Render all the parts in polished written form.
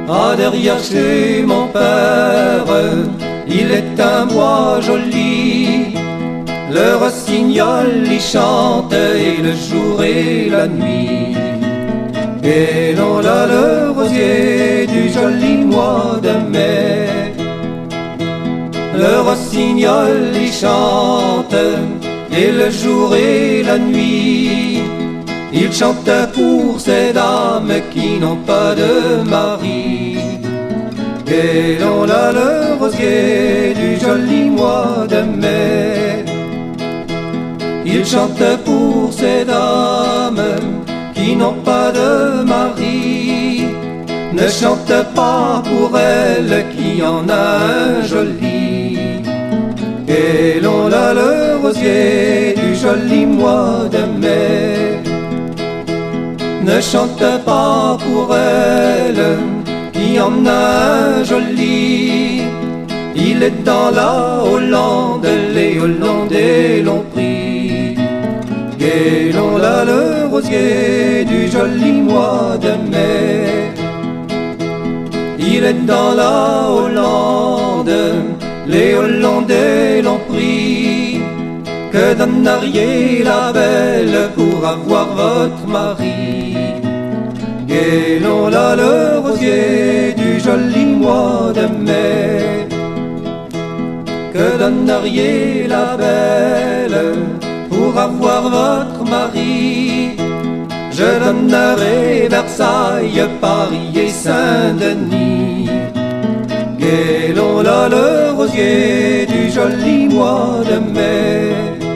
Ah, derrière chez mon père, il est un bois joli. Le rossignol y chante et le jour et la nuit. Et l'on a le rosier du joli mois de mai. Le rossignol y chante et le jour et la nuit. Il chante pour ces dames qui n'ont pas de mari. Et l'on a le rosier du joli mois de mai. Il chante pour ces dames qui n'ont pas de mari. Ne chante pas pour elle qui en a un joli. Et l'on a le rosier du joli mois de mai. Ne chante pas pour elle qui en a un joli. Il est dans la Hollande, les Hollandais l'ont pris. Et l'on a le rosier du joli mois de mai. Il est dans la Hollande, les Hollandais l'ont pris. Que donneriez la belle pour avoir votre mari? Et l'on a le rosier du joli mois de mai. Que donneriez la belle pour avoir votre mari? Je donnerai Versailles, Paris et Saint-Denis. Et l'on a le rosier du joli mois de mai.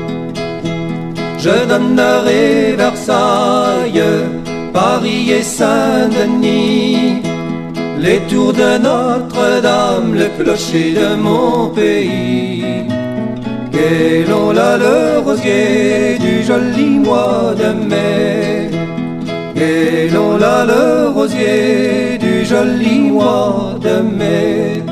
Je donnerai Versailles, Paris et Saint-Denis, les tours de Notre-Dame, le clocher de mon pays. Et l'on a le rosier du joli mois de mai. Et l'on a le rosier du joli mois de mai.